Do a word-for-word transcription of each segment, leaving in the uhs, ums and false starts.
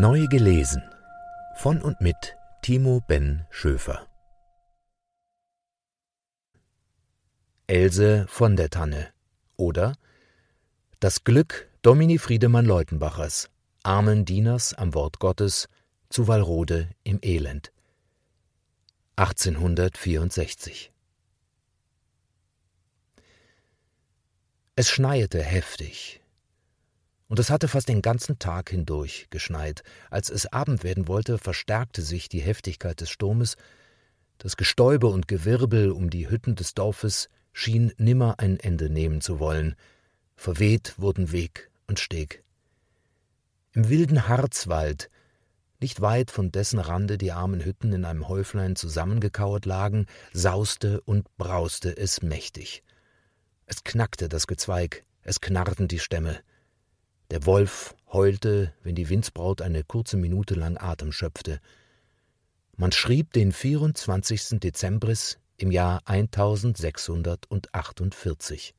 Neu gelesen von und mit Timo Ben Schöfer. Else von der Tanne oder Das Glück Domini Friedemann-Leutenbachers, armen Dieners am Wort Gottes, zu Wallrode im Elend. achtzehnhundertvierundsechzig. Es schneite heftig, und es hatte fast den ganzen Tag hindurch geschneit. Als es Abend werden wollte, verstärkte sich die Heftigkeit des Sturmes. Das Gestäube und Gewirbel um die Hütten des Dorfes schien nimmer ein Ende nehmen zu wollen. Verweht wurden Weg und Steg. Im wilden Harzwald, nicht weit von dessen Rande die armen Hütten in einem Häuflein zusammengekauert lagen, sauste und brauste es mächtig. Es knackte das Gezweig, es knarrten die Stämme. Der Wolf heulte, wenn die Windsbraut eine kurze Minute lang Atem schöpfte. Man schrieb den vierundzwanzigsten Dezembris im Jahr eintausendsechshundertachtundvierzig.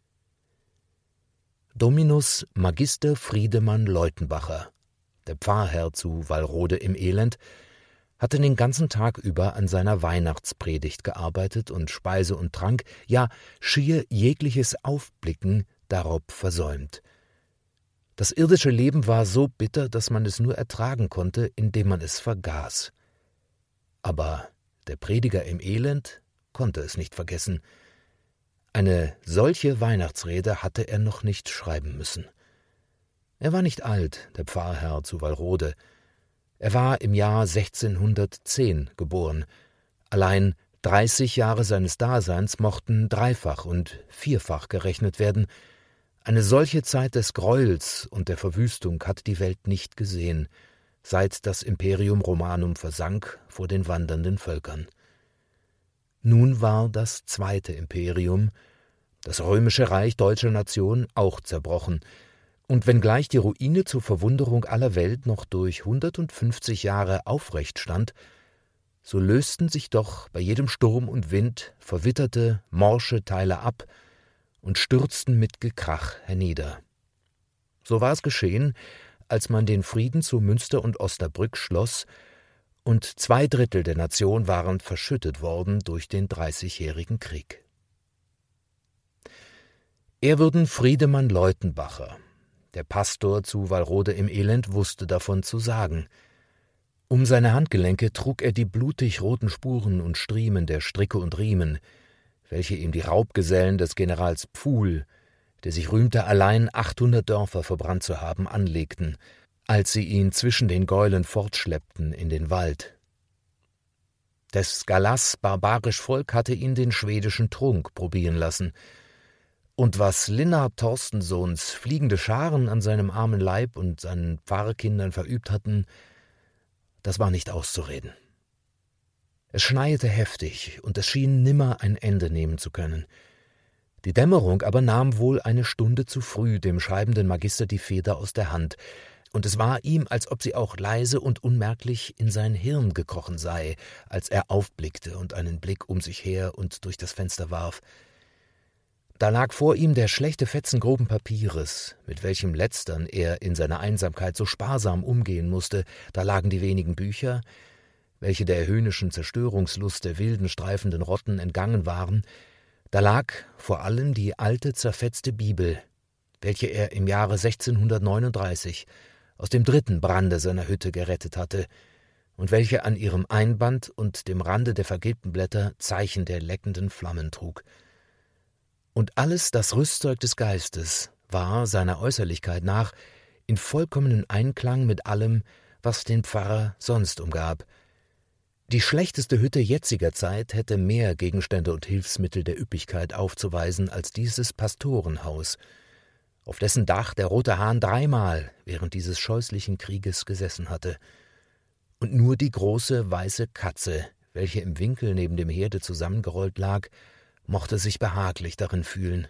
Dominus Magister Friedemann Leutenbacher, der Pfarrherr zu Wallrode im Elend, hatte den ganzen Tag über an seiner Weihnachtspredigt gearbeitet und Speise und Trank, ja schier jegliches Aufblicken darob versäumt. Das irdische Leben war so bitter, dass man es nur ertragen konnte, indem man es vergaß. Aber der Prediger im Elend konnte es nicht vergessen. Eine solche Weihnachtsrede hatte er noch nicht schreiben müssen. Er war nicht alt, der Pfarrherr zu Wallrode. Er war im Jahr sechzehnhundertzehn geboren. Allein dreißig Jahre seines Daseins mochten dreifach und vierfach gerechnet werden. Eine solche Zeit des Gräuels und der Verwüstung hat die Welt nicht gesehen, seit das Imperium Romanum versank vor den wandernden Völkern. Nun war das zweite Imperium, das römische Reich deutscher Nation, auch zerbrochen, und wenngleich die Ruine zur Verwunderung aller Welt noch durch hundertundfünfzig Jahre aufrecht stand, so lösten sich doch bei jedem Sturm und Wind verwitterte, morsche Teile ab und stürzten mit Gekrach hernieder. So war es geschehen, als man den Frieden zu Münster und Osnabrück schloss, und zwei Drittel der Nation waren verschüttet worden durch den Dreißigjährigen Krieg. Ehrwürden Friedemann Leutenbacher, der Pastor zu Wallrode im Elend, wusste davon zu sagen. Um seine Handgelenke trug er die blutig roten Spuren und Striemen der Stricke und Riemen, welche ihm die Raubgesellen des Generals Pfuhl, der sich rühmte, allein achthundert Dörfer verbrannt zu haben, anlegten, als sie ihn zwischen den Gäulen fortschleppten in den Wald. Des Gallas barbarisch Volk hatte ihn den schwedischen Trunk probieren lassen, und was Linnart Torstensons fliegende Scharen an seinem armen Leib und seinen Pfarrkindern verübt hatten, das war nicht auszureden. Es schneite heftig, und es schien nimmer ein Ende nehmen zu können. Die Dämmerung aber nahm wohl eine Stunde zu früh dem schreibenden Magister die Feder aus der Hand, und es war ihm, als ob sie auch leise und unmerklich in sein Hirn gekrochen sei, als er aufblickte und einen Blick um sich her und durch das Fenster warf. Da lag vor ihm der schlechte Fetzen groben Papieres, mit welchem letztern er in seiner Einsamkeit so sparsam umgehen musste. Da lagen die wenigen Bücher, welche der höhnischen Zerstörungslust der wilden, streifenden Rotten entgangen waren. Da lag vor allem die alte, zerfetzte Bibel, welche er im Jahre sechzehnhundertneununddreißig aus dem dritten Brande seiner Hütte gerettet hatte und welche an ihrem Einband und dem Rande der vergilbten Blätter Zeichen der leckenden Flammen trug. Und alles das Rüstzeug des Geistes war seiner Äußerlichkeit nach in vollkommenen Einklang mit allem, was den Pfarrer sonst umgab. Die schlechteste Hütte jetziger Zeit hätte mehr Gegenstände und Hilfsmittel der Üppigkeit aufzuweisen als dieses Pastorenhaus, auf dessen Dach der Rote Hahn dreimal während dieses scheußlichen Krieges gesessen hatte, und nur die große weiße Katze, welche im Winkel neben dem Herde zusammengerollt lag, mochte sich behaglich darin fühlen.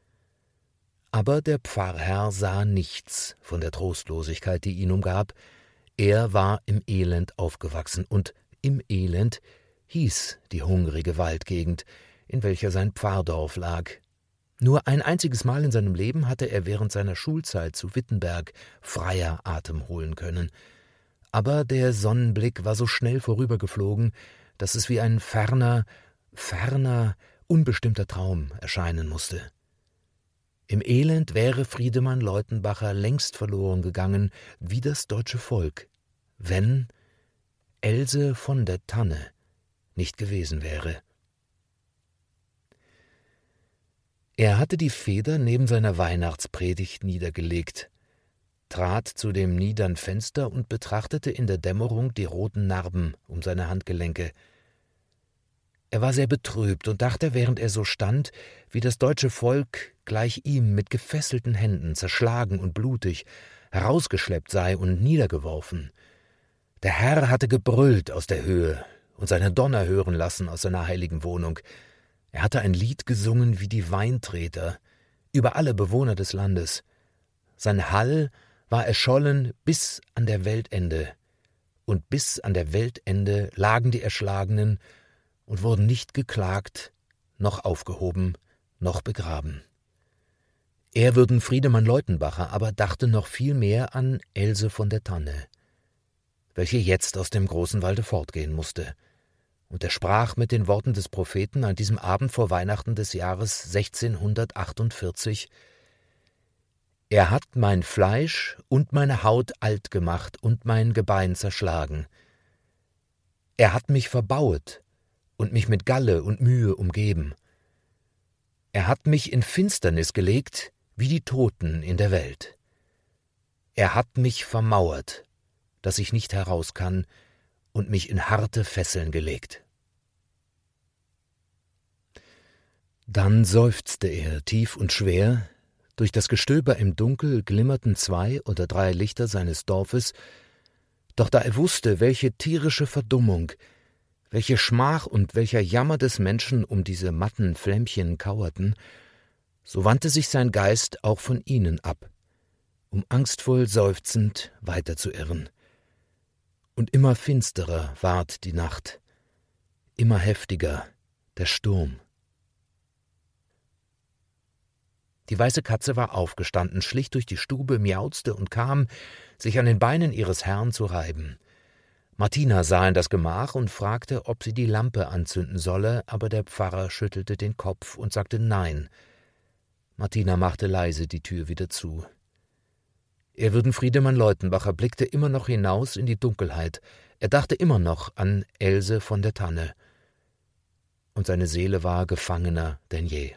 Aber der Pfarrherr sah nichts von der Trostlosigkeit, die ihn umgab. Er war im Elend aufgewachsen, und im Elend hieß die hungrige Waldgegend, in welcher sein Pfarrdorf lag. Nur ein einziges Mal in seinem Leben hatte er während seiner Schulzeit zu Wittenberg freier Atem holen können, aber der Sonnenblick war so schnell vorübergeflogen, dass es wie ein ferner, ferner, unbestimmter Traum erscheinen musste. Im Elend wäre Friedemann Leutenbacher längst verloren gegangen, wie das deutsche Volk, wenn Else von der Tanne nicht gewesen wäre. Er hatte die Feder neben seiner Weihnachtspredigt niedergelegt, trat zu dem niedern Fenster und betrachtete in der Dämmerung die roten Narben um seine Handgelenke. Er war sehr betrübt und dachte, während er so stand, wie das deutsche Volk gleich ihm mit gefesselten Händen, zerschlagen und blutig, herausgeschleppt sei und niedergeworfen. Der Herr hatte gebrüllt aus der Höhe und seine Donner hören lassen aus seiner heiligen Wohnung. Er hatte ein Lied gesungen wie die Weintreter über alle Bewohner des Landes. Sein Hall war erschollen bis an der Weltende, und bis an der Weltende lagen die Erschlagenen und wurden nicht geklagt, noch aufgehoben, noch begraben. Er würden Friedemann Leutenbacher aber dachte noch viel mehr an Else von der Tanne, welche jetzt aus dem großen Walde fortgehen musste. Und er sprach mit den Worten des Propheten an diesem Abend vor Weihnachten des Jahres sechzehnhundertachtundvierzig: Er hat mein Fleisch und meine Haut alt gemacht und mein Gebein zerschlagen. Er hat mich verbauet und mich mit Galle und Mühe umgeben. Er hat mich in Finsternis gelegt, wie die Toten in der Welt. Er hat mich vermauert, dass ich nicht heraus kann, und mich in harte Fesseln gelegt. Dann seufzte er tief und schwer. Durch das Gestöber im Dunkel glimmerten zwei oder drei Lichter seines Dorfes, doch da er wusste, welche tierische Verdummung, welche Schmach und welcher Jammer des Menschen um diese matten Flämmchen kauerten, so wandte sich sein Geist auch von ihnen ab, um angstvoll seufzend weiterzuirren. Und immer finsterer ward die Nacht, immer heftiger der Sturm. Die weiße Katze war aufgestanden, schlich durch die Stube, miauzte und kam, sich an den Beinen ihres Herrn zu reiben. Martina sah in das Gemach und fragte, ob sie die Lampe anzünden solle, aber der Pfarrer schüttelte den Kopf und sagte Nein. Martina machte leise die Tür wieder zu. Ehrwürden Friedemann Leutenbacher blickte immer noch hinaus in die Dunkelheit. Er dachte immer noch an Else von der Tanne. Und seine Seele war gefangener denn je.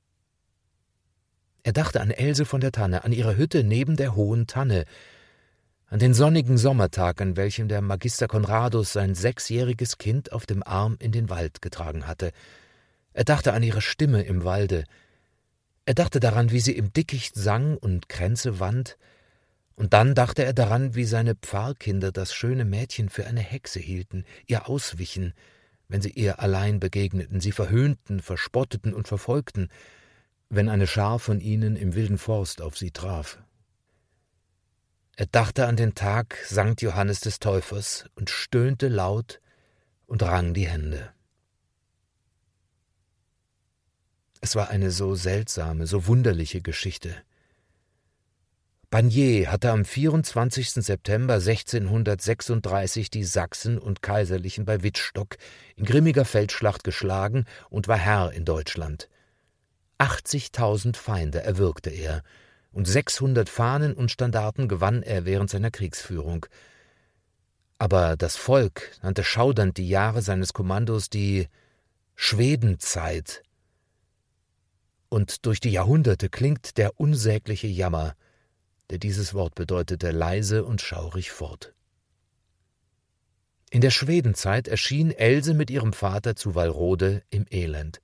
Er dachte an Else von der Tanne, an ihre Hütte neben der hohen Tanne, an den sonnigen Sommertag, an welchem der Magister Conradus sein sechsjähriges Kind auf dem Arm in den Wald getragen hatte. Er dachte an ihre Stimme im Walde. Er dachte daran, wie sie im Dickicht sang und Kränze wand. Und dann dachte er daran, wie seine Pfarrkinder das schöne Mädchen für eine Hexe hielten, ihr auswichen, wenn sie ihr allein begegneten, sie verhöhnten, verspotteten und verfolgten, wenn eine Schar von ihnen im wilden Forst auf sie traf. Er dachte an den Tag Sankt Johannes des Täufers und stöhnte laut und rang die Hände. Es war eine so seltsame, so wunderliche Geschichte. Bagné hatte am vierundzwanzigsten September sechzehnhundertsechsunddreißig die Sachsen und Kaiserlichen bei Wittstock in grimmiger Feldschlacht geschlagen und war Herr in Deutschland. Achtzigtausend Feinde erwürgte er, und sechshundert Fahnen und Standarten gewann er während seiner Kriegsführung. Aber das Volk nannte schaudernd die Jahre seines Kommandos die Schwedenzeit. Und durch die Jahrhunderte klingt der unsägliche Jammer, der dieses Wort bedeutete, leise und schaurig fort. In der Schwedenzeit erschien Else mit ihrem Vater zu Wallrode im Elend.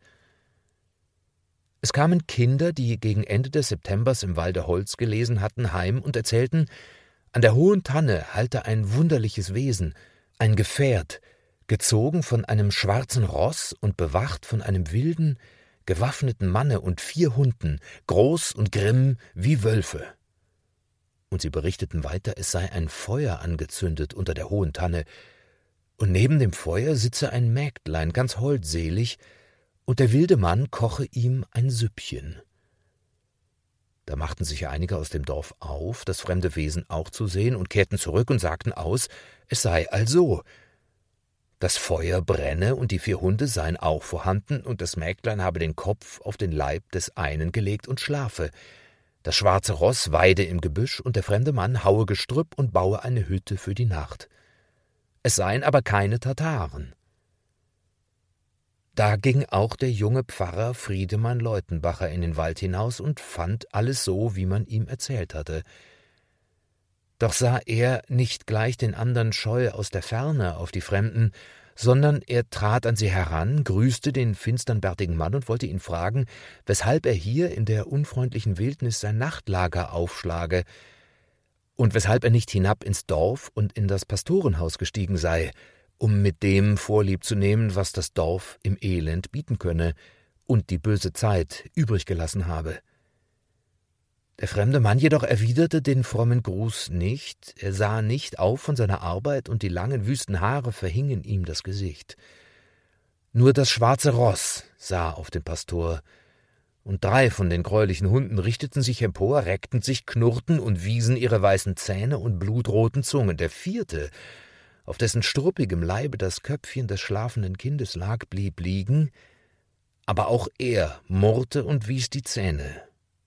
Es kamen Kinder, die gegen Ende des Septembers im Walde Holz gelesen hatten, heim und erzählten, an der hohen Tanne halte ein wunderliches Wesen, ein Gefährt, gezogen von einem schwarzen Ross und bewacht von einem wilden, gewaffneten Manne und vier Hunden, groß und grimm wie Wölfe. Und sie berichteten weiter, es sei ein Feuer angezündet unter der hohen Tanne, und neben dem Feuer sitze ein Mägdlein, ganz holdselig, und der wilde Mann koche ihm ein Süppchen. Da machten sich einige aus dem Dorf auf, das fremde Wesen auch zu sehen, und kehrten zurück und sagten aus, es sei also. Das Feuer brenne und die vier Hunde seien auch vorhanden, und das Mägdlein habe den Kopf auf den Leib des einen gelegt und schlafe. Das schwarze Ross weide im Gebüsch, und der fremde Mann haue Gestrüpp und baue eine Hütte für die Nacht. Es seien aber keine Tataren. Da ging auch der junge Pfarrer Friedemann Leutenbacher in den Wald hinaus und fand alles so, wie man ihm erzählt hatte. Doch sah er nicht gleich den andern scheu aus der Ferne auf die Fremden, sondern er trat an sie heran, grüßte den finstern bärtigen Mann und wollte ihn fragen, weshalb er hier in der unfreundlichen Wildnis sein Nachtlager aufschlage und weshalb er nicht hinab ins Dorf und in das Pastorenhaus gestiegen sei, um mit dem Vorlieb zu nehmen, was das Dorf im Elend bieten könne und die böse Zeit übrig gelassen habe. Der fremde Mann jedoch erwiderte den frommen Gruß nicht, er sah nicht auf von seiner Arbeit, und die langen, wüsten Haare verhingen ihm das Gesicht. Nur das schwarze Ross sah auf den Pastor, und drei von den greulichen Hunden richteten sich empor, reckten sich, knurrten und wiesen ihre weißen Zähne und blutroten Zungen. Der vierte, auf dessen struppigem Leibe das Köpfchen des schlafenden Kindes lag, blieb liegen, aber auch er murrte und wies die Zähne.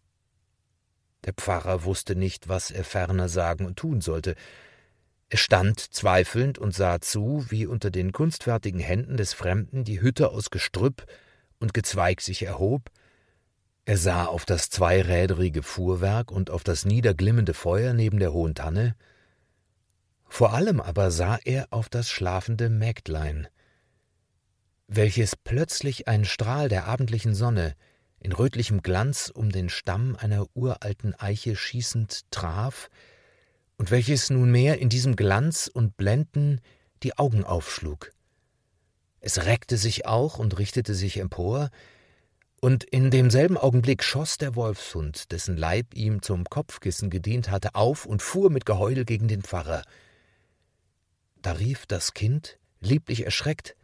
Der Pfarrer wusste nicht, was er ferner sagen und tun sollte. Er stand zweifelnd und sah zu, wie unter den kunstfertigen Händen des Fremden die Hütte aus Gestrüpp und Gezweig sich erhob. Er sah auf das zweiräderige Fuhrwerk und auf das niederglimmende Feuer neben der hohen Tanne. Vor allem aber sah er auf das schlafende Mägdlein, welches plötzlich ein Strahl der abendlichen Sonne in rötlichem Glanz um den Stamm einer uralten Eiche schießend traf und welches nunmehr in diesem Glanz und Blenden die Augen aufschlug. Es reckte sich auch und richtete sich empor, und in demselben Augenblick schoss der Wolfshund, dessen Leib ihm zum Kopfkissen gedient hatte, auf und fuhr mit Geheul gegen den Pfarrer. Da rief das Kind, lieblich erschreckt,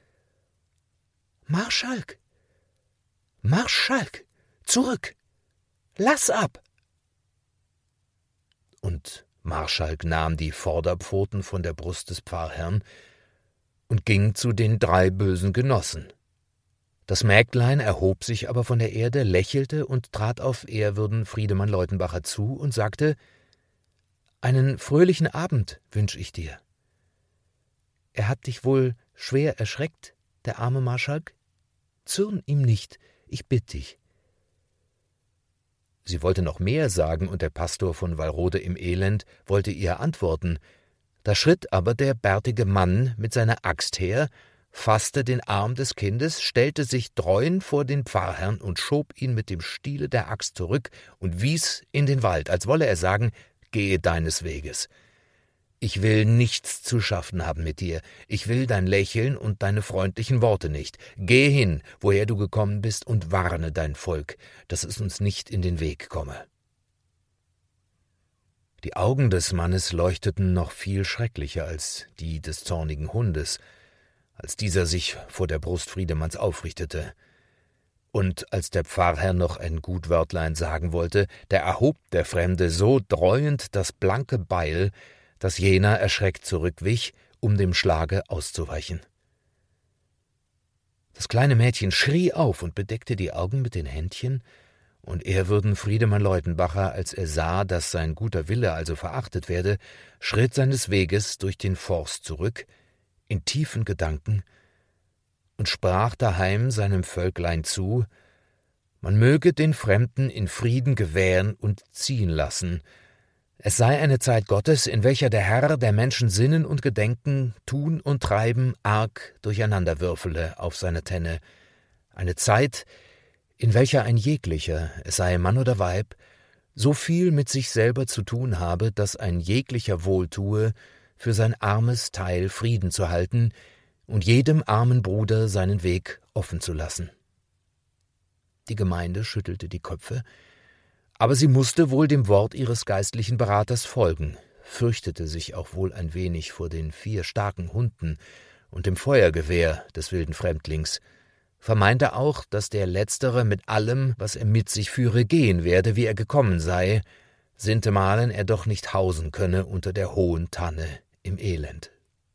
»Marschalk! Marschalk! Zurück! Lass ab!« Und Marschalk nahm die Vorderpfoten von der Brust des Pfarrherrn und ging zu den drei bösen Genossen. Das Mägdlein erhob sich aber von der Erde, lächelte und trat auf ehrwürden Friedemann Leutenbacher zu und sagte, »Einen fröhlichen Abend wünsch ich dir. Er hat dich wohl schwer erschreckt, der arme Marschalk? Zürn ihm nicht, ich bitt dich.« Sie wollte noch mehr sagen, und der Pastor von Wallrode im Elend wollte ihr antworten. Da schritt aber der bärtige Mann mit seiner Axt her, faßte den Arm des Kindes, stellte sich dreuend vor den Pfarrherrn und schob ihn mit dem Stiele der Axt zurück und wies in den Wald, als wolle er sagen, »Gehe deines Weges. Ich will nichts zu schaffen haben mit dir, ich will dein Lächeln und deine freundlichen Worte nicht. Geh hin, woher du gekommen bist, und warne dein Volk, dass es uns nicht in den Weg komme.« Die Augen des Mannes leuchteten noch viel schrecklicher als die des zornigen Hundes, als dieser sich vor der Brust Friedemanns aufrichtete. Und als der Pfarrherr noch ein gut Wörtlein sagen wollte, da erhob der Fremde so dreuend das blanke Beil, dass jener erschreckt zurückwich, um dem Schlage auszuweichen. Das kleine Mädchen schrie auf und bedeckte die Augen mit den Händchen, und ehrwürden Friedemann Leutenbacher, als er sah, dass sein guter Wille also verachtet werde, schritt seines Weges durch den Forst zurück, in tiefen Gedanken, und sprach daheim seinem Völklein zu, man möge den Fremden in Frieden gewähren und ziehen lassen. Es sei eine Zeit Gottes, in welcher der Herr der Menschen Sinnen und Gedenken, Tun und Treiben arg durcheinanderwürfele auf seine Tenne, eine Zeit, in welcher ein jeglicher, es sei Mann oder Weib, so viel mit sich selber zu tun habe, dass ein jeglicher wohltue, für sein armes Teil Frieden zu halten und jedem armen Bruder seinen Weg offen zu lassen. Die Gemeinde schüttelte die Köpfe, aber sie musste wohl dem Wort ihres geistlichen Beraters folgen, fürchtete sich auch wohl ein wenig vor den vier starken Hunden und dem Feuergewehr des wilden Fremdlings, vermeinte auch, dass der Letztere mit allem, was er mit sich führe, gehen werde, wie er gekommen sei, sintemalen er doch nicht hausen könne unter der hohen Tanne im Elend.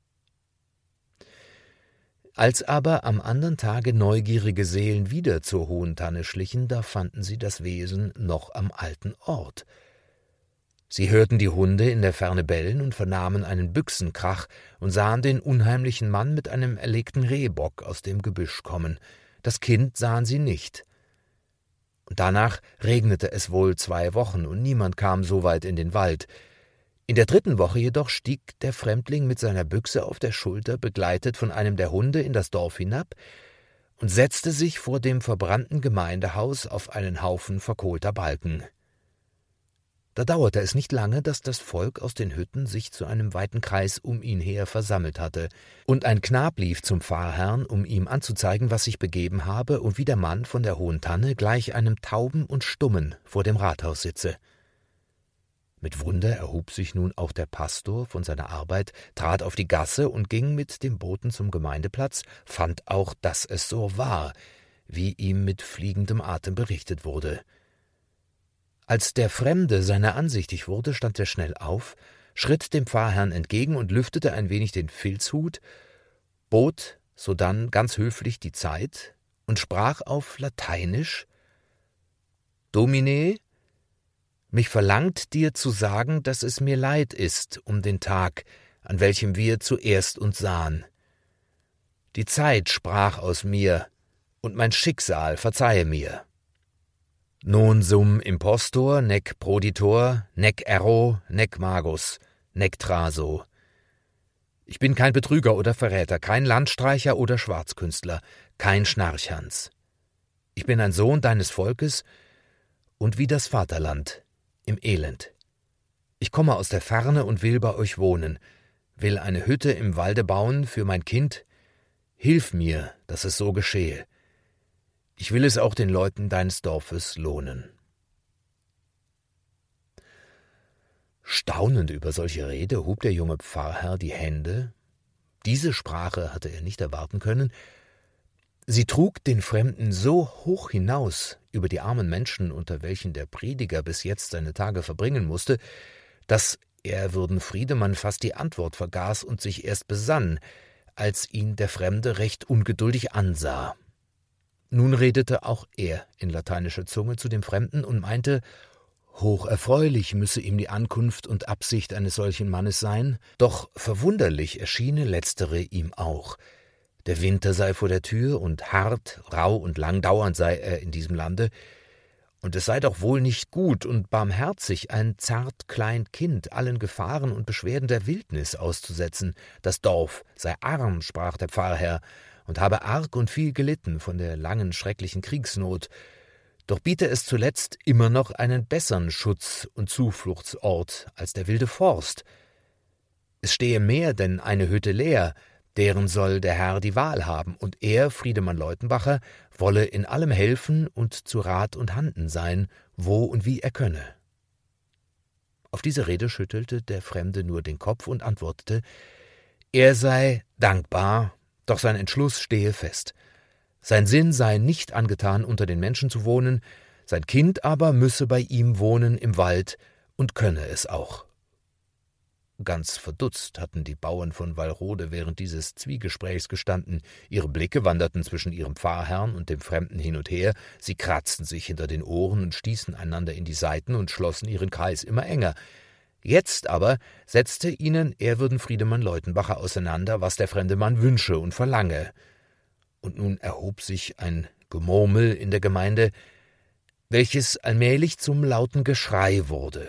Als aber am andern Tage neugierige Seelen wieder zur hohen Tanne schlichen, da fanden sie das Wesen noch am alten Ort. Sie hörten die Hunde in der Ferne bellen und vernahmen einen Büchsenkrach und sahen den unheimlichen Mann mit einem erlegten Rehbock aus dem Gebüsch kommen. Das Kind sahen sie nicht. Und danach regnete es wohl zwei Wochen, und niemand kam so weit in den Wald. In der dritten Woche jedoch stieg der Fremdling mit seiner Büchse auf der Schulter, begleitet von einem der Hunde, in das Dorf hinab und setzte sich vor dem verbrannten Gemeindehaus auf einen Haufen verkohlter Balken. Da dauerte es nicht lange, dass das Volk aus den Hütten sich zu einem weiten Kreis um ihn her versammelt hatte, und ein Knab lief zum Pfarrherrn, um ihm anzuzeigen, was sich begeben habe und wie der Mann von der hohen Tanne gleich einem Tauben und Stummen vor dem Rathaus sitze. Mit Wunder erhob sich nun auch der Pastor von seiner Arbeit, trat auf die Gasse und ging mit dem Boten zum Gemeindeplatz, fand auch, dass es so war, wie ihm mit fliegendem Atem berichtet wurde. Als der Fremde seiner ansichtig wurde, stand er schnell auf, schritt dem Pfarrherrn entgegen und lüftete ein wenig den Filzhut, bot sodann ganz höflich die Zeit und sprach auf Lateinisch: »Domine, mich verlangt dir zu sagen, dass es mir leid ist um den Tag, an welchem wir zuerst uns sahen. Die Zeit sprach aus mir, und mein Schicksal verzeihe mir. Non sum impostor, nec proditor, nec erro, nec magus, nec traso. Ich bin kein Betrüger oder Verräter, kein Landstreicher oder Schwarzkünstler, kein Schnarchhans. Ich bin ein Sohn deines Volkes und wie das Vaterland im Elend. Ich komme aus der Ferne und will bei euch wohnen, will eine Hütte im Walde bauen für mein Kind. Hilf mir, dass es so geschehe. Ich will es auch den Leuten deines Dorfes lohnen.« Staunend über solche Rede hob der junge Pfarrherr die Hände. Diese Sprache hatte er nicht erwarten können. Sie trug den Fremden so hoch hinaus über die armen Menschen, unter welchen der Prediger bis jetzt seine Tage verbringen musste, dass Ehrwürden Friedemann fast die Antwort vergaß und sich erst besann, als ihn der Fremde recht ungeduldig ansah. Nun redete auch er in lateinischer Zunge zu dem Fremden und meinte, hocherfreulich müsse ihm die Ankunft und Absicht eines solchen Mannes sein, doch verwunderlich erschiene letztere ihm auch. Der Winter sei vor der Tür, und hart, rau und langdauernd sei er in diesem Lande, und es sei doch wohl nicht gut und barmherzig, ein zart klein Kind allen Gefahren und Beschwerden der Wildnis auszusetzen. Das Dorf sei arm, sprach der Pfarrherr, und habe arg und viel gelitten von der langen, schrecklichen Kriegsnot, doch biete es zuletzt immer noch einen bessern Schutz- und Zufluchtsort als der wilde Forst. Es stehe mehr denn eine Hütte leer, deren soll der Herr die Wahl haben, und er, Friedemann Leutenbacher, wolle in allem helfen und zu Rat und Handen sein, wo und wie er könne. Auf diese Rede schüttelte der Fremde nur den Kopf und antwortete, er sei dankbar, doch sein Entschluss stehe fest. Sein Sinn sei nicht angetan, unter den Menschen zu wohnen, sein Kind aber müsse bei ihm wohnen im Wald und könne es auch. Ganz verdutzt hatten die Bauern von Wallrode während dieses Zwiegesprächs gestanden. Ihre Blicke wanderten zwischen ihrem Pfarrherrn und dem Fremden hin und her, sie kratzten sich hinter den Ohren und stießen einander in die Seiten und schlossen ihren Kreis immer enger. Jetzt aber setzte ihnen Ehrwürden Friedemann Leutenbacher auseinander, was der fremde Mann wünsche und verlange. Und nun erhob sich ein Gemurmel in der Gemeinde, welches allmählich zum lauten Geschrei wurde.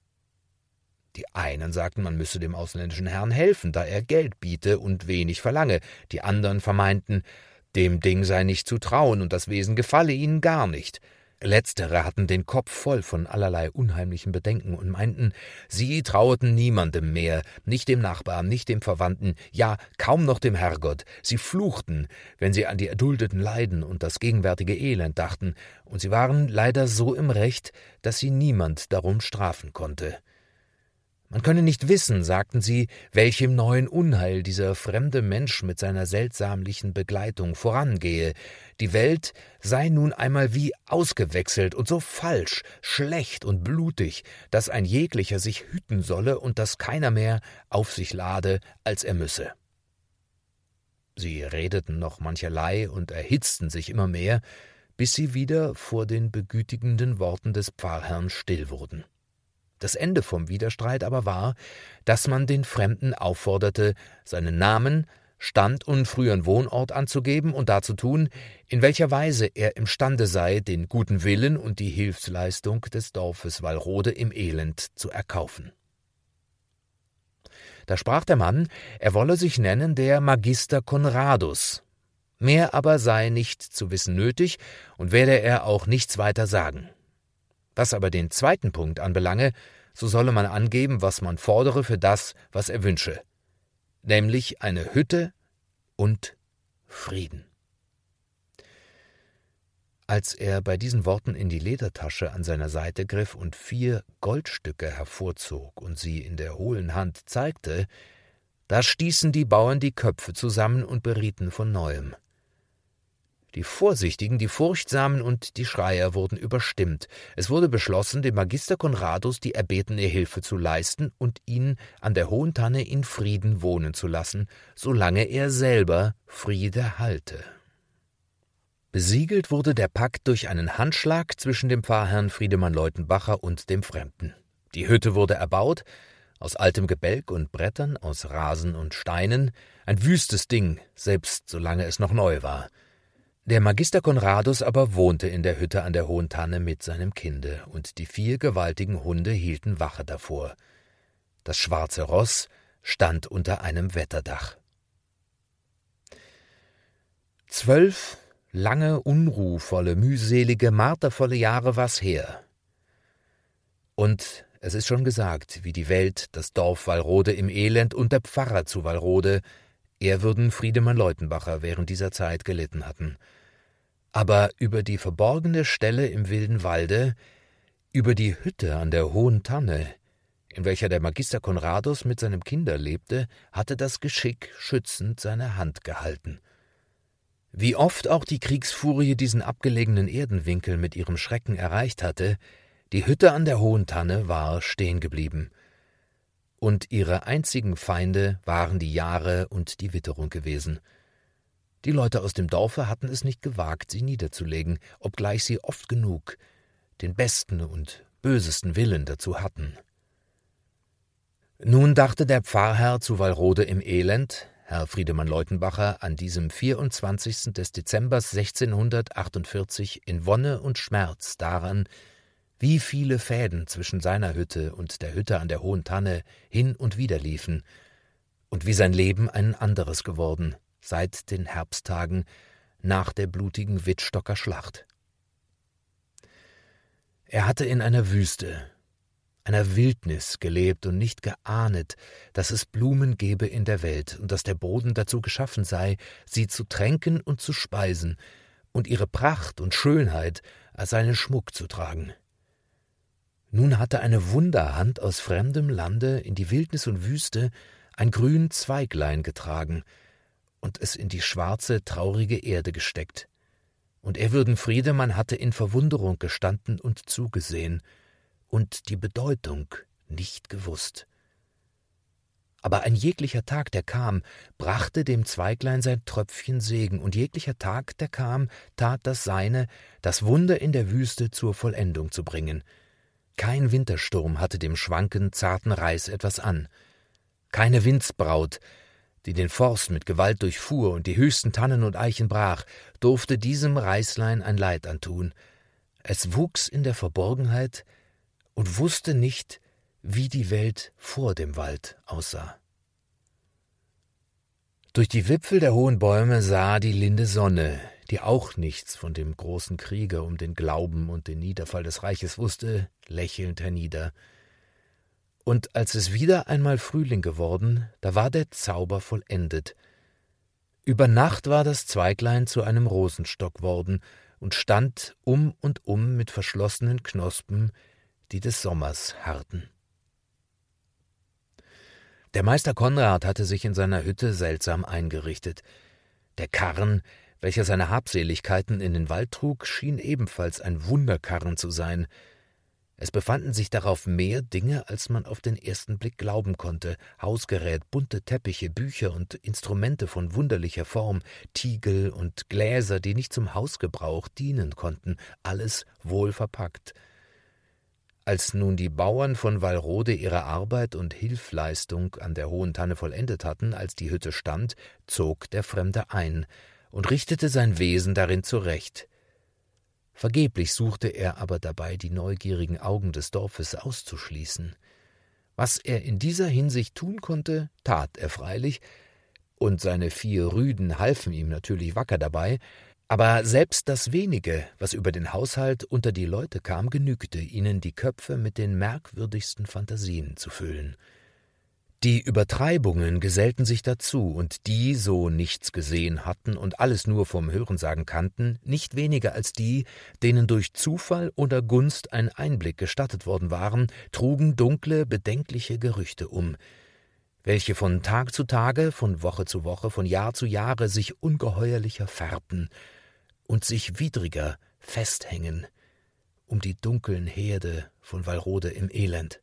Die einen sagten, man müsse dem ausländischen Herrn helfen, da er Geld biete und wenig verlange. Die anderen vermeinten, dem Ding sei nicht zu trauen und das Wesen gefalle ihnen gar nicht. Letztere hatten den Kopf voll von allerlei unheimlichen Bedenken und meinten, sie traueten niemandem mehr, nicht dem Nachbarn, nicht dem Verwandten, ja, kaum noch dem Herrgott. Sie fluchten, wenn sie an die erduldeten Leiden und das gegenwärtige Elend dachten, und sie waren leider so im Recht, dass sie niemand darum strafen konnte. Man könne nicht wissen, sagten sie, welchem neuen Unheil dieser fremde Mensch mit seiner seltsamlichen Begleitung vorangehe. Die Welt sei nun einmal wie ausgewechselt und so falsch, schlecht und blutig, dass ein jeglicher sich hüten solle und dass keiner mehr auf sich lade, als er müsse. Sie redeten noch mancherlei und erhitzten sich immer mehr, bis sie wieder vor den begütigenden Worten des Pfarrherrn still wurden. Das Ende vom Widerstreit aber war, dass man den Fremden aufforderte, seinen Namen, Stand und früheren Wohnort anzugeben und darzutun, in welcher Weise er imstande sei, den guten Willen und die Hilfsleistung des Dorfes Wallrode im Elend zu erkaufen. Da sprach der Mann, er wolle sich nennen der Magister Conradus. Mehr aber sei nicht zu wissen nötig und werde er auch nichts weiter sagen. Was aber den zweiten Punkt anbelange, so solle man angeben, was man fordere für das, was er wünsche, nämlich eine Hütte und Frieden. Als er bei diesen Worten in die Ledertasche an seiner Seite griff und vier Goldstücke hervorzog und sie in der hohlen Hand zeigte, da stießen die Bauern die Köpfe zusammen und berieten von Neuem. Die Vorsichtigen, die Furchtsamen und die Schreier wurden überstimmt. Es wurde beschlossen, dem Magister Conradus die erbetene Hilfe zu leisten und ihn an der Hohen Tanne in Frieden wohnen zu lassen, solange er selber Friede halte. Besiegelt wurde der Pakt durch einen Handschlag zwischen dem Pfarrherrn Friedemann Leutenbacher und dem Fremden. Die Hütte wurde erbaut, aus altem Gebälk und Brettern, aus Rasen und Steinen, ein wüstes Ding, selbst solange es noch neu war. Der Magister Conradus aber wohnte in der Hütte an der Hohen Tanne mit seinem Kinde, und die vier gewaltigen Hunde hielten Wache davor. Das schwarze Ross stand unter einem Wetterdach. Zwölf lange, unruhvolle, mühselige, martervolle Jahre war's her. Und es ist schon gesagt, wie die Welt, das Dorf Wallrode im Elend und der Pfarrer zu Wallrode, Ehrwürden Friedemann Leutenbacher, während dieser Zeit gelitten hatten. Aber über die verborgene Stelle im wilden Walde, über die Hütte an der Hohen Tanne, in welcher der Magister Conradus mit seinem Kinder lebte, hatte das Geschick schützend seine Hand gehalten. Wie oft auch die Kriegsfurie diesen abgelegenen Erdenwinkel mit ihrem Schrecken erreicht hatte, die Hütte an der Hohen Tanne war stehen geblieben. Und ihre einzigen Feinde waren die Jahre und die Witterung gewesen. Die Leute aus dem Dorfe hatten es nicht gewagt, sie niederzulegen, obgleich sie oft genug den besten und bösesten Willen dazu hatten. Nun dachte der Pfarrherr zu Wallrode im Elend, Herr Friedemann Leutenbacher, an diesem vierundzwanzigsten des Dezembers sechzehnhundertachtundvierzig in Wonne und Schmerz daran, wie viele Fäden zwischen seiner Hütte und der Hütte an der Hohen Tanne hin und wider liefen, und wie sein Leben ein anderes geworden, seit den Herbsttagen nach der blutigen Wittstocker Schlacht. Er hatte in einer Wüste, einer Wildnis gelebt und nicht geahnet, dass es Blumen gebe in der Welt und dass der Boden dazu geschaffen sei, sie zu tränken und zu speisen und ihre Pracht und Schönheit als einen Schmuck zu tragen. Nun hatte eine Wunderhand aus fremdem Lande in die Wildnis und Wüste ein grün Zweiglein getragen und es in die schwarze, traurige Erde gesteckt. Und Ehrwürden Friedemann hatte in Verwunderung gestanden und zugesehen und die Bedeutung nicht gewusst. Aber ein jeglicher Tag, der kam, brachte dem Zweiglein sein Tröpfchen Segen, und jeglicher Tag, der kam, tat das Seine, das Wunder in der Wüste zur Vollendung zu bringen. Kein Wintersturm hatte dem schwanken, zarten Reis etwas an. Keine Windsbraut, die den Forst mit Gewalt durchfuhr und die höchsten Tannen und Eichen brach, durfte diesem Reislein ein Leid antun. Es wuchs in der Verborgenheit und wusste nicht, wie die Welt vor dem Wald aussah. Durch die Wipfel der hohen Bäume sah die linde Sonne, die auch nichts von dem großen Kriege um den Glauben und den Niederfall des Reiches wusste, lächelnd hernieder. Und als es wieder einmal Frühling geworden, da war der Zauber vollendet. Über Nacht war das Zweiglein zu einem Rosenstock worden und stand um und um mit verschlossenen Knospen, die des Sommers harrten. Der Meister Konrad hatte sich in seiner Hütte seltsam eingerichtet. Der Karren, welcher seine Habseligkeiten in den Wald trug, schien ebenfalls ein Wunderkarren zu sein. Es befanden sich darauf mehr Dinge, als man auf den ersten Blick glauben konnte: Hausgerät, bunte Teppiche, Bücher und Instrumente von wunderlicher Form, Tiegel und Gläser, die nicht zum Hausgebrauch dienen konnten, alles wohl verpackt. Als nun die Bauern von Wallrode ihre Arbeit und Hilfleistung an der Hohen Tanne vollendet hatten, als die Hütte stand, zog der Fremde ein und richtete sein Wesen darin zurecht. Vergeblich suchte er aber dabei, die neugierigen Augen des Dorfes auszuschließen. Was er in dieser Hinsicht tun konnte, tat er freilich, und seine vier Rüden halfen ihm natürlich wacker dabei, aber selbst das wenige, was über den Haushalt unter die Leute kam, genügte ihnen, die Köpfe mit den merkwürdigsten Phantasien zu füllen. Die Übertreibungen gesellten sich dazu, und die so nichts gesehen hatten und alles nur vom Hörensagen kannten, nicht weniger als die, denen durch Zufall oder Gunst ein Einblick gestattet worden waren, trugen dunkle, bedenkliche Gerüchte um, welche von Tag zu Tage, von Woche zu Woche, von Jahr zu Jahre sich ungeheuerlicher färbten und sich widriger festhängen um die dunkeln Herde von Wallrode im Elend.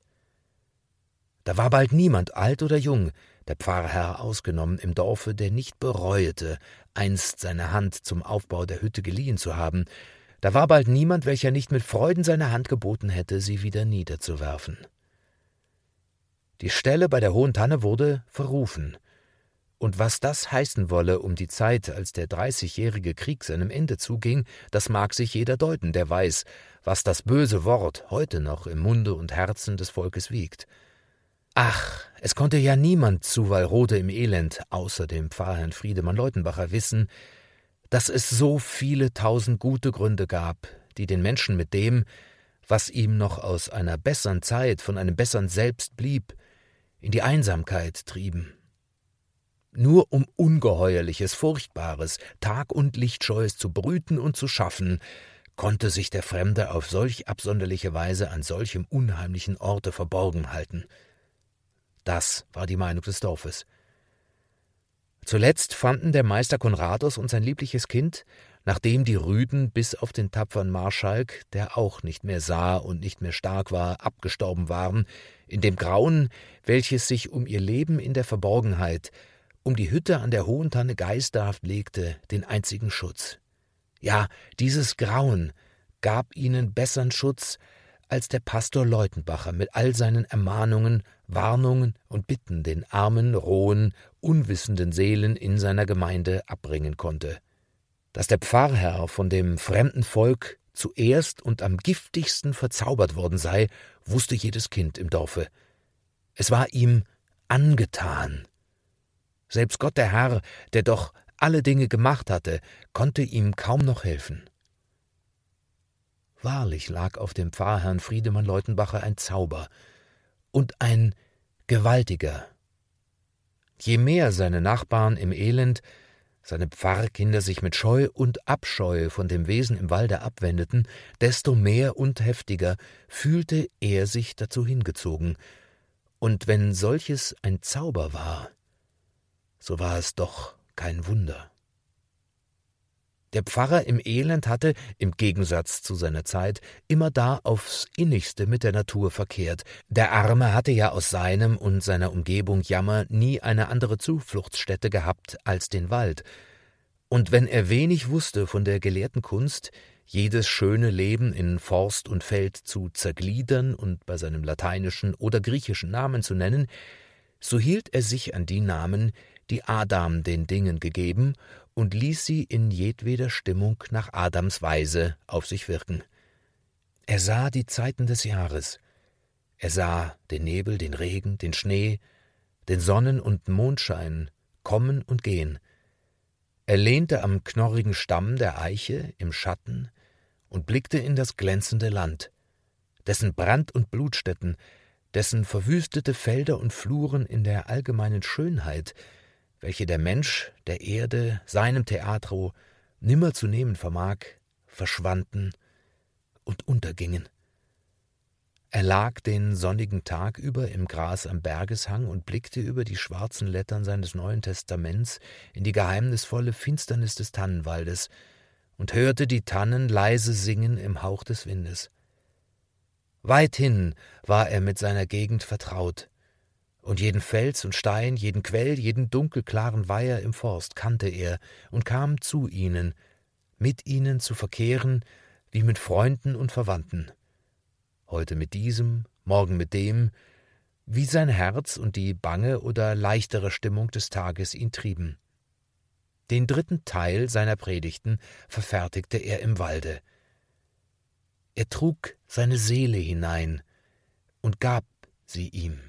Da war bald niemand, alt oder jung, der Pfarrherr ausgenommen, im Dorfe, der nicht bereuete, einst seine Hand zum Aufbau der Hütte geliehen zu haben. Da war bald niemand, welcher nicht mit Freuden seine Hand geboten hätte, sie wieder niederzuwerfen. Die Stelle bei der Hohen Tanne wurde verrufen. Und was das heißen wolle um die Zeit, als der dreißigjährige Krieg seinem Ende zuging, das mag sich jeder deuten, der weiß, was das böse Wort heute noch im Munde und Herzen des Volkes wiegt. Ach, es konnte ja niemand zu Wallrode im Elend, außer dem Pfarrherrn Friedemann Leutenbacher, wissen, dass es so viele tausend gute Gründe gab, die den Menschen mit dem, was ihm noch aus einer bessern Zeit, von einem bessern Selbst blieb, in die Einsamkeit trieben. Nur um Ungeheuerliches, Furchtbares, Tag- und Lichtscheues zu brüten und zu schaffen, konnte sich der Fremde auf solch absonderliche Weise an solchem unheimlichen Orte verborgen halten. Das war die Meinung des Dorfes. Zuletzt fanden der Meister Konradus und sein liebliches Kind, nachdem die Rüden bis auf den tapfern Marschalk, der auch nicht mehr sah und nicht mehr stark war, abgestorben waren, in dem Grauen, welches sich um ihr Leben in der Verborgenheit, um die Hütte an der Hohen Tanne geisterhaft legte, den einzigen Schutz. Ja, dieses Grauen gab ihnen bessern Schutz, als der Pastor Leutenbacher mit all seinen Ermahnungen, Warnungen und Bitten den armen, rohen, unwissenden Seelen in seiner Gemeinde abbringen konnte. Dass der Pfarrherr von dem fremden Volk zuerst und am giftigsten verzaubert worden sei, wusste jedes Kind im Dorfe. Es war ihm angetan. Selbst Gott der Herr, der doch alle Dinge gemacht hatte, konnte ihm kaum noch helfen. Wahrlich lag auf dem Pfarrherrn Friedemann Leutenbacher ein Zauber und ein gewaltiger. Je mehr seine Nachbarn im Elend, seine Pfarrkinder sich mit Scheu und Abscheu von dem Wesen im Walde abwendeten, desto mehr und heftiger fühlte er sich dazu hingezogen. Und wenn solches ein Zauber war, so war es doch kein Wunder. Der Pfarrer im Elend hatte, im Gegensatz zu seiner Zeit, immerdar aufs Innigste mit der Natur verkehrt. Der Arme hatte ja aus seinem und seiner Umgebung Jammer nie eine andere Zufluchtsstätte gehabt als den Wald. Und wenn er wenig wusste von der gelehrten Kunst, jedes schöne Leben in Forst und Feld zu zergliedern und bei seinem lateinischen oder griechischen Namen zu nennen, so hielt er sich an die Namen, die Adam den Dingen gegeben, und ließ sie in jedweder Stimmung nach Adams Weise auf sich wirken. Er sah die Zeiten des Jahres. Er sah den Nebel, den Regen, den Schnee, den Sonnen- und Mondschein kommen und gehen. Er lehnte am knorrigen Stamm der Eiche im Schatten und blickte in das glänzende Land, dessen Brand- und Blutstätten, dessen verwüstete Felder und Fluren in der allgemeinen Schönheit, welche der Mensch der Erde, seinem Theatro, nimmer zu nehmen vermag, verschwanden und untergingen. Er lag den sonnigen Tag über im Gras am Bergeshang und blickte über die schwarzen Lettern seines Neuen Testaments in die geheimnisvolle Finsternis des Tannenwaldes und hörte die Tannen leise singen im Hauch des Windes. Weithin war er mit seiner Gegend vertraut, und jeden Fels und Stein, jeden Quell, jeden dunkelklaren Weiher im Forst kannte er und kam zu ihnen, mit ihnen zu verkehren wie mit Freunden und Verwandten. Heute mit diesem, morgen mit dem, wie sein Herz und die bange oder leichtere Stimmung des Tages ihn trieben. Den dritten Teil seiner Predigten verfertigte er im Walde. Er trug seine Seele hinein und gab sie ihm.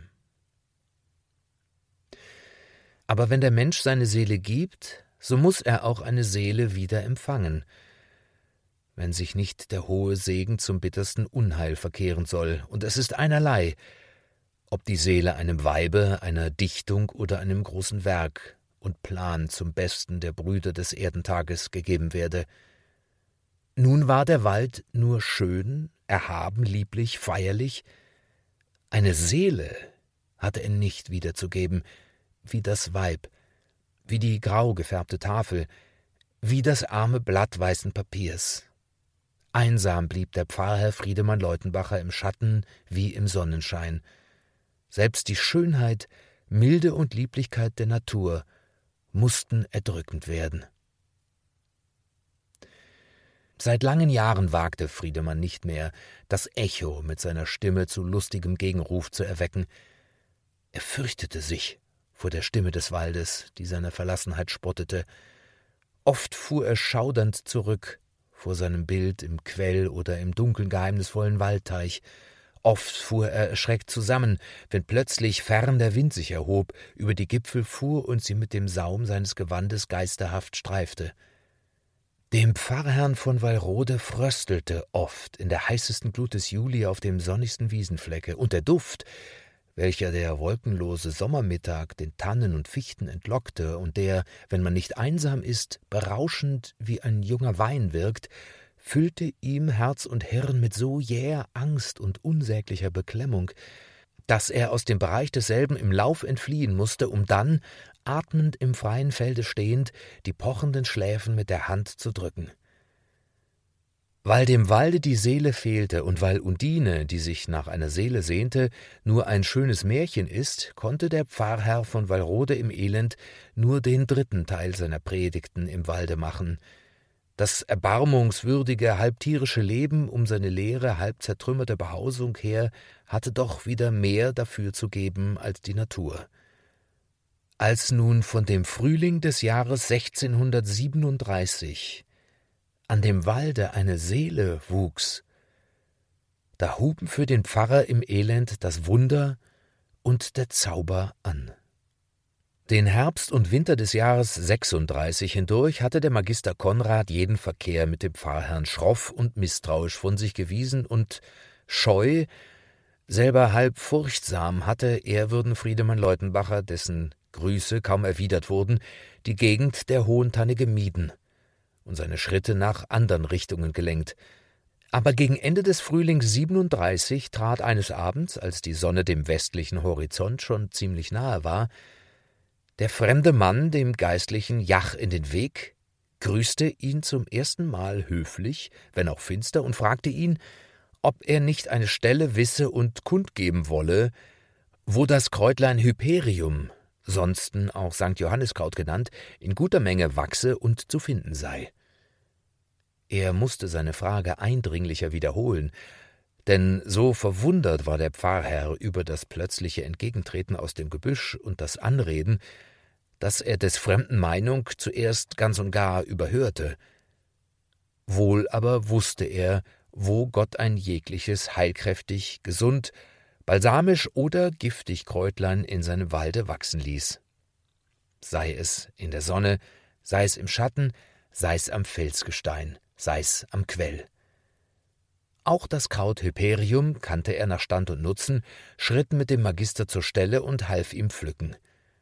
Aber wenn der Mensch seine Seele gibt, so muß er auch eine Seele wieder empfangen, wenn sich nicht der hohe Segen zum bittersten Unheil verkehren soll, und es ist einerlei, ob die Seele einem Weibe, einer Dichtung oder einem großen Werk und Plan zum Besten der Brüder des Erdentages gegeben werde. Nun war der Wald nur schön, erhaben, lieblich, feierlich. Eine Seele hatte er nicht wiederzugeben, wie das Weib, wie die grau gefärbte Tafel, wie das arme Blatt weißen Papiers. Einsam blieb der Pfarrherr Friedemann Leutenbacher im Schatten wie im Sonnenschein. Selbst die Schönheit, Milde und Lieblichkeit der Natur mussten erdrückend werden. Seit langen Jahren wagte Friedemann nicht mehr, das Echo mit seiner Stimme zu lustigem Gegenruf zu erwecken. Er fürchtete sich vor der Stimme des Waldes, die seiner Verlassenheit spottete. Oft fuhr er schaudernd zurück vor seinem Bild im Quell oder im dunkeln, geheimnisvollen Waldteich. Oft fuhr er erschreckt zusammen, wenn plötzlich fern der Wind sich erhob, über die Gipfel fuhr und sie mit dem Saum seines Gewandes geisterhaft streifte. Dem Pfarrherrn von Wallrode fröstelte oft in der heißesten Glut des Juli auf dem sonnigsten Wiesenflecke, und der Duft, welcher der wolkenlose Sommermittag den Tannen und Fichten entlockte und der, wenn man nicht einsam ist, berauschend wie ein junger Wein wirkt, füllte ihm Herz und Hirn mit so jäher Angst und unsäglicher Beklemmung, dass er aus dem Bereich desselben im Lauf entfliehen mußte, um dann, atmend im freien Felde stehend, die pochenden Schläfen mit der Hand zu drücken. Weil dem Walde die Seele fehlte und weil Undine, die sich nach einer Seele sehnte, nur ein schönes Märchen ist, konnte der Pfarrherr von Wallrode im Elend nur den dritten Teil seiner Predigten im Walde machen. Das erbarmungswürdige, halb tierische Leben um seine leere, halb zertrümmerte Behausung her hatte doch wieder mehr dafür zu geben als die Natur. Als nun von dem Frühling des Jahres sechzehnhundertsiebenunddreißig an dem Walde eine Seele wuchs, da huben für den Pfarrer im Elend das Wunder und der Zauber an. Den Herbst und Winter des Jahres sechsunddreißig hindurch hatte der Magister Konrad jeden Verkehr mit dem Pfarrherrn schroff und misstrauisch von sich gewiesen und scheu, selber halb furchtsam hatte Ehrwürden Friedemann Leutenbacher, dessen Grüße kaum erwidert wurden, die Gegend der Hohen Tanne gemieden und seine Schritte nach andern Richtungen gelenkt. Aber gegen Ende des Frühlings siebenunddreißig trat eines Abends, als die Sonne dem westlichen Horizont schon ziemlich nahe war, der fremde Mann dem Geistlichen Jach in den Weg, grüßte ihn zum ersten Mal höflich, wenn auch finster, und fragte ihn, ob er nicht eine Stelle wisse und kundgeben wolle, wo das Kräutlein Hyperium, sonsten auch Sankt Johanniskraut genannt, in guter Menge wachse und zu finden sei. Er mußte seine Frage eindringlicher wiederholen, denn so verwundert war der Pfarrherr über das plötzliche Entgegentreten aus dem Gebüsch und das Anreden, dass er des Fremden Meinung zuerst ganz und gar überhörte. Wohl aber wusste er, wo Gott ein jegliches heilkräftig, gesund, balsamisch oder giftig Kräutlein in seinem Walde wachsen ließ. Sei es in der Sonne, sei es im Schatten, sei es am Felsgestein, sei es am Quell. Auch das Kraut Hyperium kannte er nach Stand und Nutzen, schritt mit dem Magister zur Stelle und half ihm pflücken.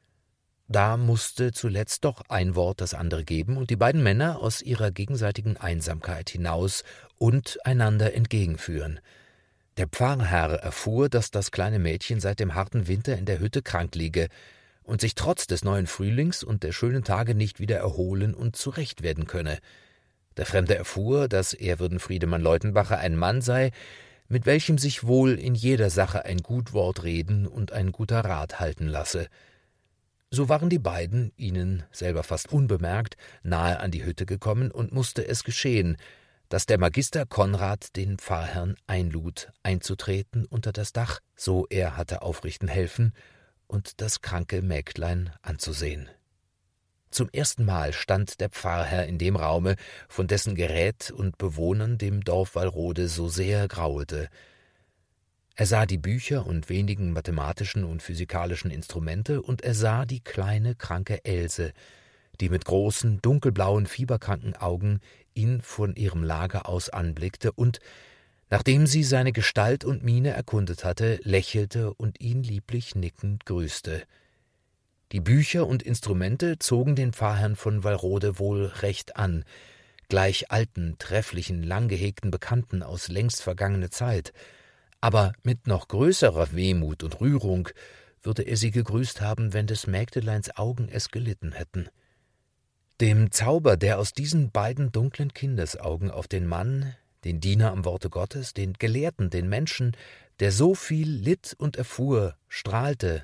Da mußte zuletzt doch ein Wort das andere geben und die beiden Männer aus ihrer gegenseitigen Einsamkeit hinaus und einander entgegenführen. Der Pfarrherr erfuhr, dass das kleine Mädchen seit dem harten Winter in der Hütte krank liege und sich trotz des neuen Frühlings und der schönen Tage nicht wieder erholen und zurecht werden könne. Der Fremde erfuhr, dass Ehrwürden Friedemann Leutenbacher ein Mann sei, mit welchem sich wohl in jeder Sache ein gut Wort reden und ein guter Rat halten lasse. So waren die beiden, ihnen selber fast unbemerkt, nahe an die Hütte gekommen, und mußte es geschehen, dass der Magister Konrad den Pfarrherrn einlud, einzutreten unter das Dach, so er hatte aufrichten helfen, und das kranke Mägdlein anzusehen. Zum ersten Mal stand der Pfarrherr in dem Raume, von dessen Gerät und Bewohnern dem Dorf Wallrode so sehr grauete. Er sah die Bücher und wenigen mathematischen und physikalischen Instrumente, und er sah die kleine, kranke Else, die mit großen, dunkelblauen, fieberkranken Augen ihn von ihrem Lager aus anblickte und, nachdem sie seine Gestalt und Miene erkundet hatte, lächelte und ihn lieblich nickend grüßte. Die Bücher und Instrumente zogen den Pfarrherrn von Wallrode wohl recht an, gleich alten, trefflichen, lang gehegten Bekannten aus längst vergangener Zeit, aber mit noch größerer Wehmut und Rührung würde er sie gegrüßt haben, wenn des Mägdeleins Augen es gelitten hätten. Dem Zauber, der aus diesen beiden dunklen Kindesaugen auf den Mann, den Diener am Worte Gottes, den Gelehrten, den Menschen, der so viel litt und erfuhr, strahlte,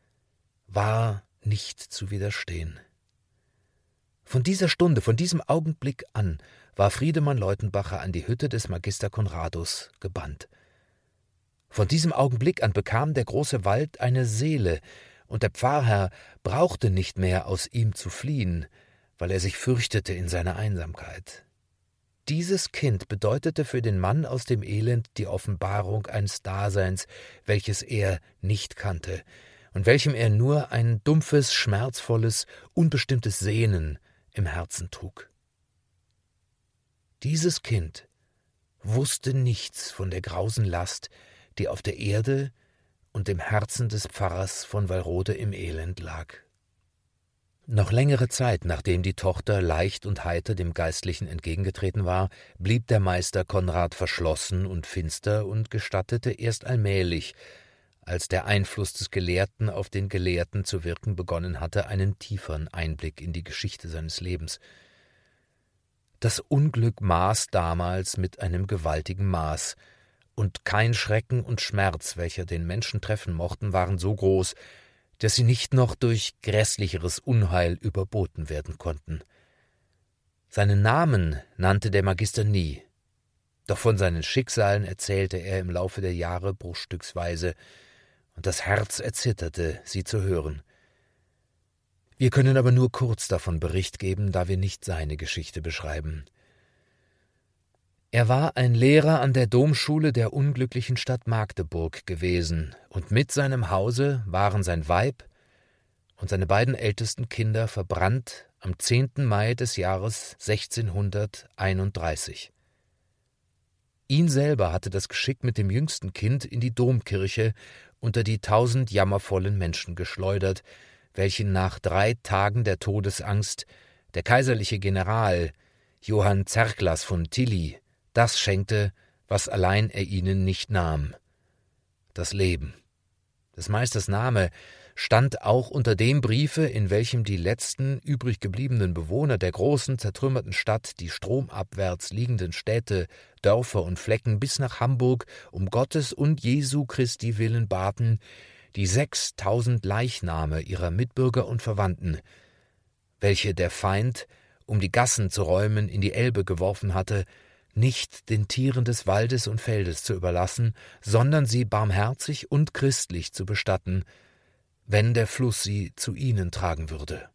war nicht zu widerstehen. Von dieser Stunde, von diesem Augenblick an, war Friedemann Leutenbacher an die Hütte des Magister Conradus gebannt. Von diesem Augenblick an bekam der große Wald eine Seele, und der Pfarrherr brauchte nicht mehr, aus ihm zu fliehen, weil er sich fürchtete in seiner Einsamkeit. Dieses Kind bedeutete für den Mann aus dem Elend die Offenbarung eines Daseins, welches er nicht kannte und welchem er nur ein dumpfes, schmerzvolles, unbestimmtes Sehnen im Herzen trug. Dieses Kind wusste nichts von der grausen Last, die auf der Erde und im Herzen des Pfarrers von Wallrode im Elend lag. Noch längere Zeit, nachdem die Tochter leicht und heiter dem Geistlichen entgegengetreten war, blieb der Meister Konrad verschlossen und finster und gestattete erst allmählich, als der Einfluss des Gelehrten auf den Gelehrten zu wirken begonnen hatte, einen tieferen Einblick in die Geschichte seines Lebens. Das Unglück maß damals mit einem gewaltigen Maß, und kein Schrecken und Schmerz, welcher den Menschen treffen mochten, waren so groß, dass sie nicht noch durch grässlicheres Unheil überboten werden konnten. Seinen Namen nannte der Magister nie, doch von seinen Schicksalen erzählte er im Laufe der Jahre bruchstücksweise, und das Herz erzitterte, sie zu hören. Wir können aber nur kurz davon Bericht geben, da wir nicht seine Geschichte beschreiben. Er war ein Lehrer an der Domschule der unglücklichen Stadt Magdeburg gewesen, und mit seinem Hause waren sein Weib und seine beiden ältesten Kinder verbrannt am zehnten Mai des Jahres sechzehnhunderteinunddreißig. Ihn selber hatte das Geschick mit dem jüngsten Kind in die Domkirche unter die tausend jammervollen Menschen geschleudert, welchen nach drei Tagen der Todesangst der kaiserliche General Johann Zerklas von Tilly das schenkte, was allein er ihnen nicht nahm: das Leben. Des Meisters Name stand auch unter dem Briefe, in welchem die letzten übrig gebliebenen Bewohner der großen, zertrümmerten Stadt die stromabwärts liegenden Städte, Dörfer und Flecken bis nach Hamburg um Gottes und Jesu Christi willen baten, die sechstausend Leichname ihrer Mitbürger und Verwandten, welche der Feind, um die Gassen zu räumen, in die Elbe geworfen hatte, nicht den Tieren des Waldes und Feldes zu überlassen, sondern sie barmherzig und christlich zu bestatten, wenn der Fluss sie zu ihnen tragen würde.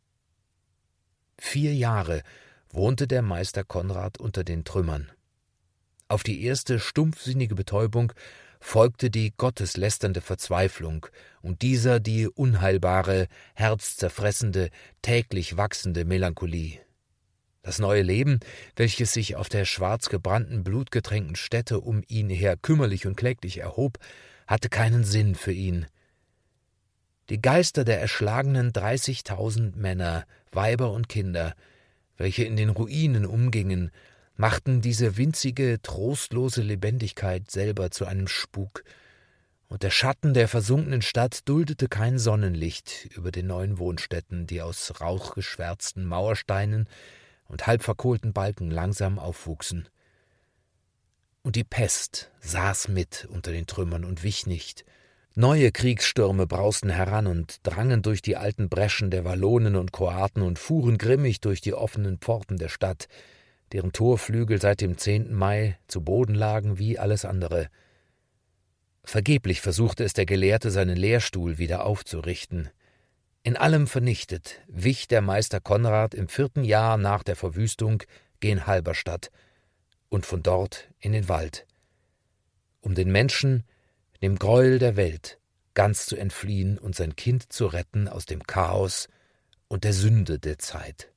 Vier Jahre wohnte der Meister Konrad unter den Trümmern. Auf die erste stumpfsinnige Betäubung folgte die gotteslästernde Verzweiflung und dieser die unheilbare, herzzerfressende, täglich wachsende Melancholie. Das neue Leben, welches sich auf der schwarzgebrannten, blutgetränkten Stätte um ihn her kümmerlich und kläglich erhob, hatte keinen Sinn für ihn. Die Geister der erschlagenen dreißigtausend Männer, Weiber und Kinder, welche in den Ruinen umgingen, machten diese winzige, trostlose Lebendigkeit selber zu einem Spuk, und der Schatten der versunkenen Stadt duldete kein Sonnenlicht über den neuen Wohnstätten, die aus rauchgeschwärzten Mauersteinen und halb verkohlten Balken langsam aufwuchsen. Und die Pest saß mit unter den Trümmern und wich nicht. Neue Kriegsstürme brausten heran und drangen durch die alten Breschen der Wallonen und Kroaten und fuhren grimmig durch die offenen Pforten der Stadt, deren Torflügel seit dem zehnten Mai zu Boden lagen wie alles andere. Vergeblich versuchte es der Gelehrte, seinen Lehrstuhl wieder aufzurichten. In allem vernichtet wich der Meister Konrad im vierten Jahr nach der Verwüstung gen Halberstadt und von dort in den Wald, um den Menschen, dem Gräuel der Welt, ganz zu entfliehen und sein Kind zu retten aus dem Chaos und der Sünde der Zeit.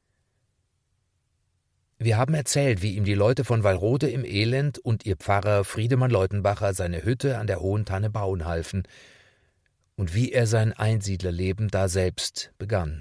Wir haben erzählt, wie ihm die Leute von Wallrode im Elend und ihr Pfarrer Friedemann Leutenbacher seine Hütte an der Hohen Tanne bauen halfen und wie er sein Einsiedlerleben daselbst begann.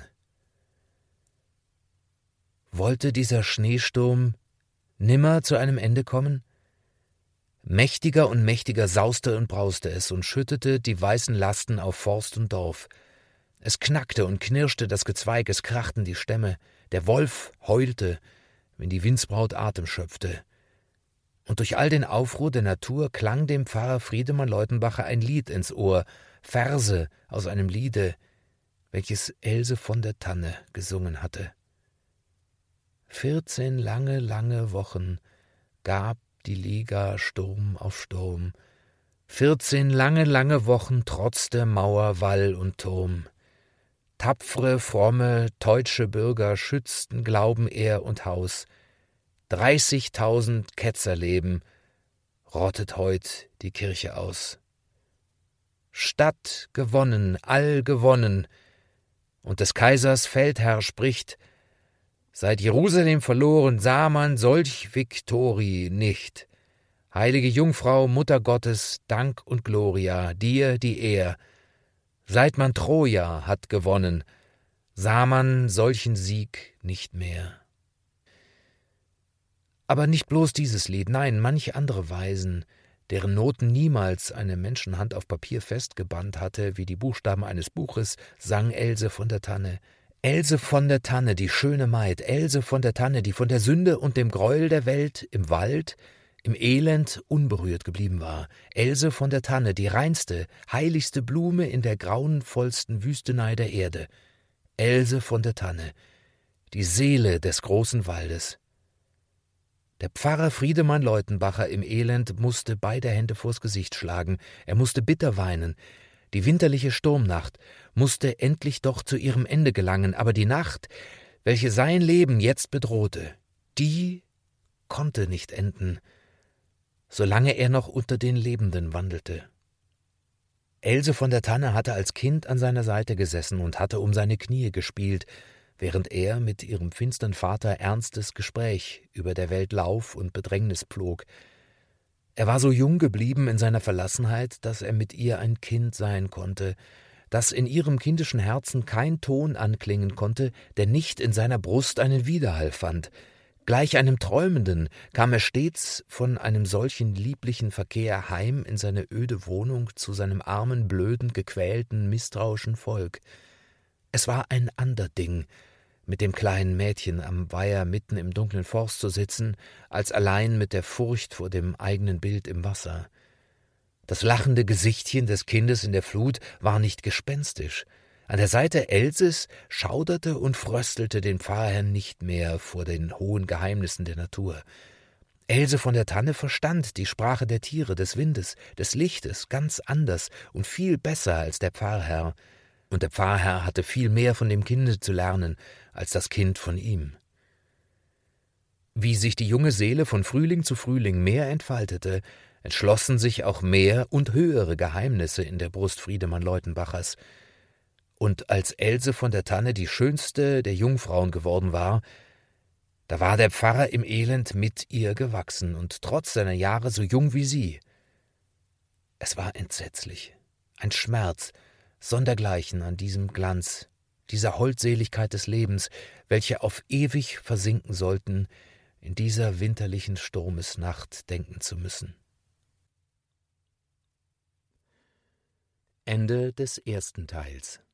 Wollte dieser Schneesturm nimmer zu einem Ende kommen? Mächtiger und mächtiger sauste und brauste es und schüttete die weißen Lasten auf Forst und Dorf. Es knackte und knirschte das Gezweig, es krachten die Stämme, der Wolf heulte, wenn die Windsbraut Atem schöpfte. Und durch all den Aufruhr der Natur klang dem Pfarrer Friedemann Leutenbacher ein Lied ins Ohr, Verse aus einem Liede, welches Else von der Tanne gesungen hatte. Vierzehn lange, lange Wochen gab die Liga Sturm auf Sturm. Vierzehn lange, lange Wochen trotzte Mauer, Wall und Turm. Tapfere, fromme, teutsche Bürger schützten Glauben, Ehr und Haus. Dreißigtausend Ketzerleben rottet heut die Kirche aus. Stadt gewonnen, all gewonnen, und des Kaisers Feldherr spricht: Seit Jerusalem verloren sah man solch Viktorie nicht. Heilige Jungfrau, Mutter Gottes, Dank und Gloria, dir die Ehr. Seit man Troja hat gewonnen, sah man solchen Sieg nicht mehr. Aber nicht bloß dieses Lied, nein, manche andere Weisen, deren Noten niemals eine Menschenhand auf Papier festgebannt hatte, wie die Buchstaben eines Buches, sang Else von der Tanne. Else von der Tanne, die schöne Maid, Else von der Tanne, die von der Sünde und dem Gräuel der Welt im Wald, im Elend unberührt geblieben war. Else von der Tanne, die reinste, heiligste Blume in der grauenvollsten Wüstenei der Erde. Else von der Tanne, die Seele des großen Waldes. Der Pfarrer Friedemann Leutenbacher im Elend musste beide Hände vors Gesicht schlagen, er musste bitter weinen. Die winterliche Sturmnacht musste endlich doch zu ihrem Ende gelangen, aber die Nacht, welche sein Leben jetzt bedrohte, die konnte nicht enden, solange er noch unter den Lebenden wandelte. Else von der Tanne hatte als Kind an seiner Seite gesessen und hatte um seine Knie gespielt, während er mit ihrem finstern Vater ernstes Gespräch über der Welt Lauf und Bedrängnis pflog. Er war so jung geblieben in seiner Verlassenheit, dass er mit ihr ein Kind sein konnte, dass in ihrem kindischen Herzen kein Ton anklingen konnte, der nicht in seiner Brust einen Widerhall fand. Gleich einem Träumenden kam er stets von einem solchen lieblichen Verkehr heim in seine öde Wohnung zu seinem armen, blöden, gequälten, misstrauischen Volk. Es war ein ander Ding, mit dem kleinen Mädchen am Weiher mitten im dunklen Forst zu sitzen, als allein mit der Furcht vor dem eigenen Bild im Wasser. Das lachende Gesichtchen des Kindes in der Flut war nicht gespenstisch. An der Seite Elses schauderte und fröstelte den Pfarrherrn nicht mehr vor den hohen Geheimnissen der Natur. Else von der Tanne verstand die Sprache der Tiere, des Windes, des Lichtes ganz anders und viel besser als der Pfarrherr. Und der Pfarrherr hatte viel mehr von dem Kinde zu lernen, als das Kind von ihm. Wie sich die junge Seele von Frühling zu Frühling mehr entfaltete, entschlossen sich auch mehr und höhere Geheimnisse in der Brust Friedemann Leutenbachers. Und als Else von der Tanne die schönste der Jungfrauen geworden war, da war der Pfarrer im Elend mit ihr gewachsen und trotz seiner Jahre so jung wie sie. Es war entsetzlich, ein Schmerz, sondergleichen an diesem Glanz, dieser Holdseligkeit des Lebens, welche auf ewig versinken sollten in dieser winterlichen Sturmesnacht denken zu müssen. Ende des ersten Teils.